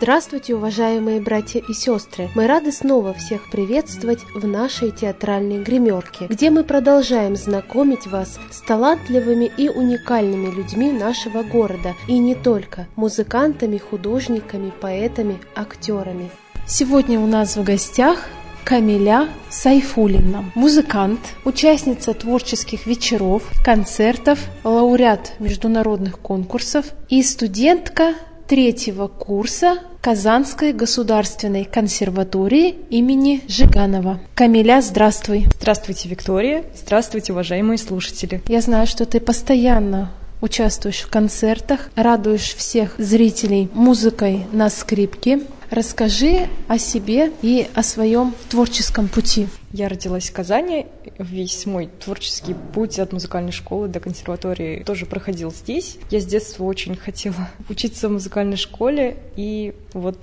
Здравствуйте, уважаемые братья и сестры! Мы рады снова всех приветствовать в нашей театральной гримерке, где мы продолжаем знакомить вас с талантливыми и уникальными людьми нашего города, и не только, музыкантами, художниками, поэтами, актерами. Сегодня у нас в гостях Камиля Сайфуллина, музыкант, участница творческих вечеров, концертов, лауреат международных конкурсов и студентка третьего курса Казанской государственной консерватории имени Жиганова. Камиля, здравствуй. Здравствуйте, Виктория. Здравствуйте, уважаемые слушатели. Я знаю, что ты постоянно участвуешь в концертах, радуешь всех зрителей музыкой на скрипке. Расскажи о себе и о своем творческом пути. Я родилась в Казани. Весь мой творческий путь от музыкальной школы до консерватории тоже проходил здесь. Я с детства очень хотела учиться в музыкальной школе, и вот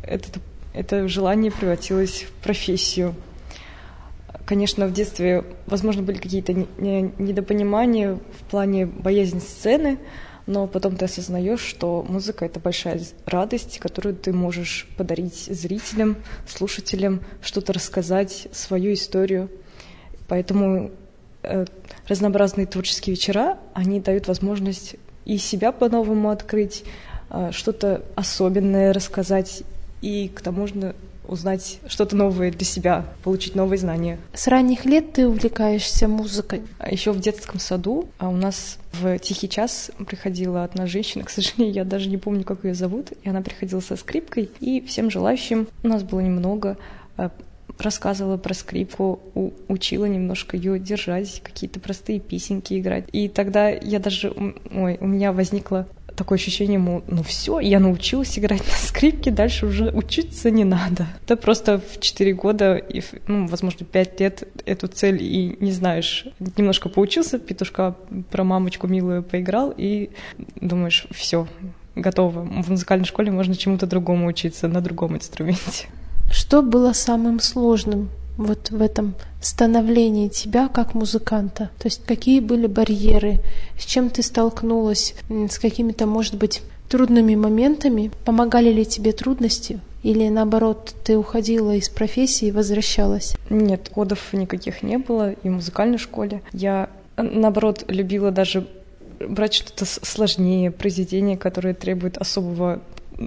это желание превратилось в профессию. Конечно, в детстве, возможно, были какие-то недопонимания в плане боязни сцены, но потом ты осознаешь, что музыка — это большая радость, которую ты можешь подарить зрителям, слушателям, что-то рассказать, свою историю. Поэтому разнообразные творческие вечера, они дают возможность и себя по-новому открыть, что-то особенное рассказать, и к тому же узнать что-то новое для себя, получить новые знания. С ранних лет ты увлекаешься музыкой? Еще в детском саду у нас в тихий час приходила одна женщина, к сожалению, я даже не помню, как ее зовут, и она приходила со скрипкой, и всем желающим, у нас было немного, рассказывала про скрипку, учила немножко ее держать, какие-то простые песенки играть. И тогда я даже, у меня возникло такое ощущение, мол, ну все, я научилась играть на скрипке, дальше уже учиться не надо. Ты просто в 4 года, возможно, 5 лет эту цель и не знаешь. Немножко поучился, петушка про мамочку милую поиграл, и думаешь, все, готово. В музыкальной школе можно чему-то другому учиться, на другом инструменте. Что было самым сложным вот в этом становлении тебя как музыканта? То есть какие были барьеры, с чем ты столкнулась, с какими-то, может быть, трудными моментами? Помогали ли тебе трудности? Или наоборот, ты уходила из профессии и возвращалась? Нет, кодов никаких не было и в музыкальной школе. Я, наоборот, любила даже брать что-то сложнее, произведения, которые требуют особого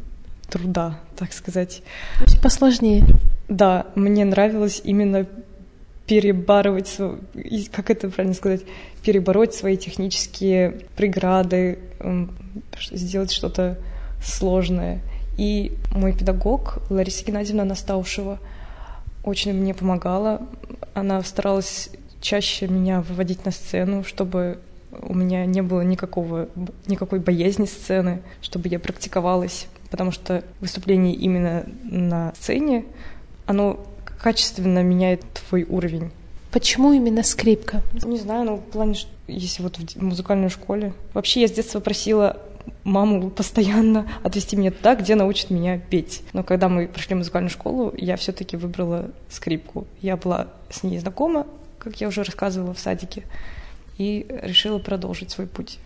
труда, так сказать. То есть посложнее. Да, мне нравилось именно перебарывать, как это правильно сказать, перебороть свои технические преграды, сделать что-то сложное. И мой педагог Лариса Геннадьевна Настаушева очень мне помогала. Она старалась чаще меня выводить на сцену, чтобы у меня не было никакой боязни сцены, чтобы я практиковалась, потому что выступление именно на сцене, оно качественно меняет твой уровень. Почему именно скрипка? Не знаю, в плане, если вот в музыкальной школе. Вообще я с детства просила маму постоянно отвезти меня туда, где научат меня петь. Но когда мы прошли музыкальную школу, я все-таки выбрала скрипку. Я была с ней знакома, как я уже рассказывала, в садике, и решила продолжить свой путь.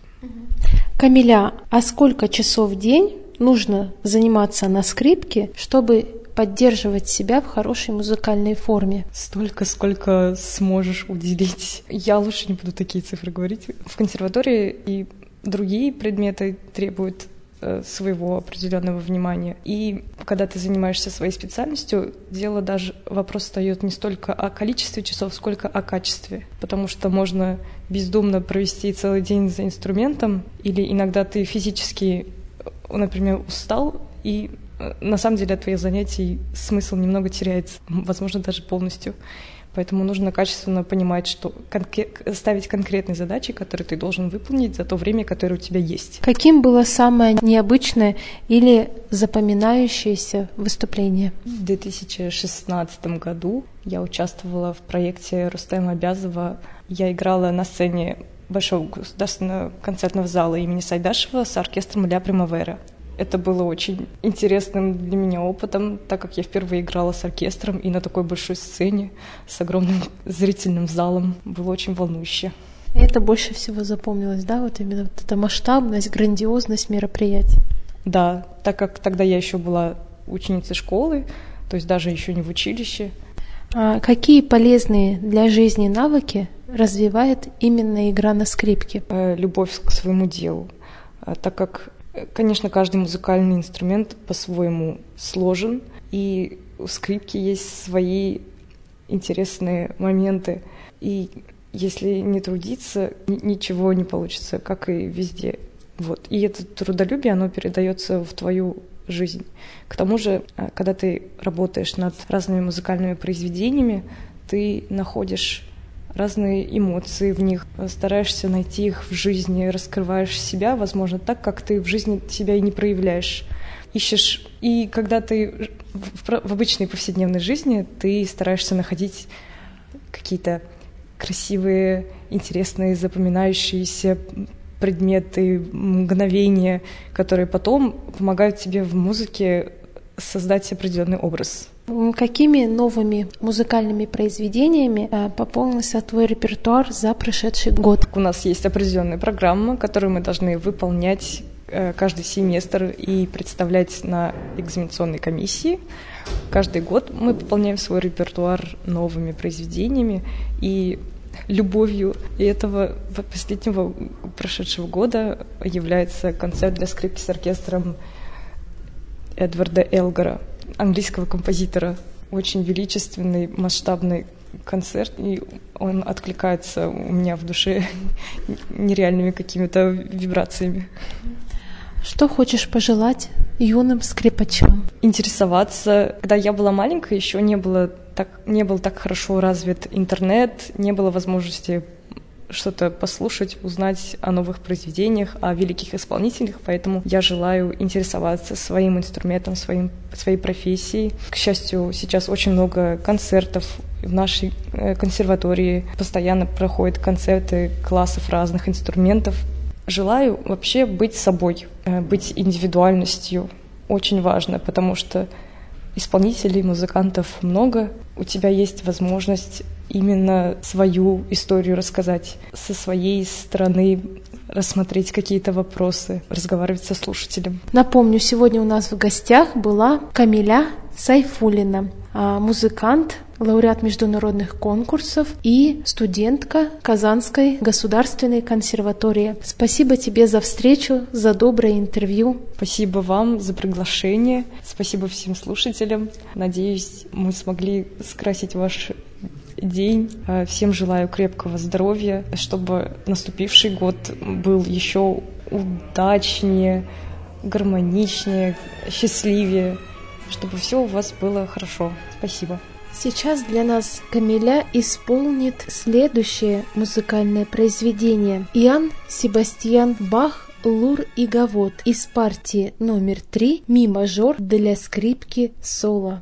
Камиля, а сколько часов в день нужно заниматься на скрипке, чтобы поддерживать себя в хорошей музыкальной форме? Столько, сколько сможешь уделить. Я лучше не буду такие цифры говорить. В консерватории и другие предметы требуют своего определенного внимания. И когда ты занимаешься своей специальностью, вопрос встает не столько о количестве часов, сколько о качестве. Потому что можно бездумно провести целый день за инструментом, или иногда ты физически, например, устал, и на самом деле от твоих занятий смысл немного теряется, возможно, даже полностью. Поэтому нужно качественно понимать, что ставить конкретные задачи, которые ты должен выполнить за то время, которое у тебя есть. Каким было самое необычное или запоминающееся выступление? В 2016 году я участвовала в проекте Рустема Абязова. Я играла на сцене Большого государственного концертного зала имени Сайдашева с оркестром «Ля Примавера». Это было очень интересным для меня опытом, так как я впервые играла с оркестром и на такой большой сцене с огромным зрительным залом. Было очень волнующе. Это больше всего запомнилось, да? Вот именно вот эта масштабность, грандиозность мероприятия. Да, так как тогда я еще была ученицей школы, то есть даже еще не в училище. А какие полезные для жизни навыки развивает именно игра на скрипке? Любовь к своему делу, так как, конечно, каждый музыкальный инструмент по-своему сложен, и у скрипки есть свои интересные моменты. И если не трудиться, ничего не получится, как и везде. Вот. И это трудолюбие, оно передается в твою жизнь. К тому же, когда ты работаешь над разными музыкальными произведениями, ты находишь разные эмоции в них, стараешься найти их в жизни, раскрываешь себя, возможно, так, как ты в жизни себя и не проявляешь. Ищешь. И когда ты в обычной повседневной жизни, ты стараешься находить какие-то красивые, интересные, запоминающиеся предметы, мгновения, которые потом помогают тебе в музыке создать определенный образ. Какими новыми музыкальными произведениями пополнился твой репертуар за прошедший год? У нас есть определенная программа, которую мы должны выполнять каждый семестр и представлять на экзаменационной комиссии. Каждый год мы пополняем свой репертуар новыми произведениями, и любовью этого последнего прошедшего года является концерт для скрипки с оркестром Эдварда Элгара, английского композитора. Очень величественный, масштабный концерт, и он откликается у меня в душе нереальными какими-то вибрациями. Что хочешь пожелать юным скрипачам? Интересоваться. Когда я была маленькая, еще не был так хорошо развит интернет, не было возможности что-то послушать, узнать о новых произведениях, о великих исполнителях, поэтому я желаю интересоваться своим инструментом, своей профессией. К счастью, сейчас очень много концертов в нашей консерватории, постоянно проходят концерты классов разных инструментов. Желаю вообще быть собой, быть индивидуальностью. Очень важно, потому что исполнителей, музыкантов много. У тебя есть возможность именно свою историю рассказать, со своей стороны рассмотреть какие-то вопросы, разговаривать со слушателем. Напомню, сегодня у нас в гостях была Камиля Сайфуллина, музыкант, лауреат международных конкурсов и студентка Казанской государственной консерватории. Спасибо тебе за встречу, за доброе интервью. Спасибо вам за приглашение. Спасибо всем слушателям. Надеюсь, мы смогли скрасить ваш день. Всем желаю крепкого здоровья, чтобы наступивший год был еще удачнее, гармоничнее, счастливее, чтобы все у вас было хорошо. Спасибо. Сейчас для нас Камиля исполнит следующее музыкальное произведение. Иоанн Себастьян Бах «Лур и Гавот» из партии номер 3 ми мажор для скрипки соло.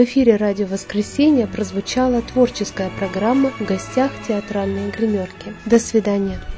В эфире «Радио Воскресенье» прозвучала творческая программа «В гостях театральной гримерки». До свидания.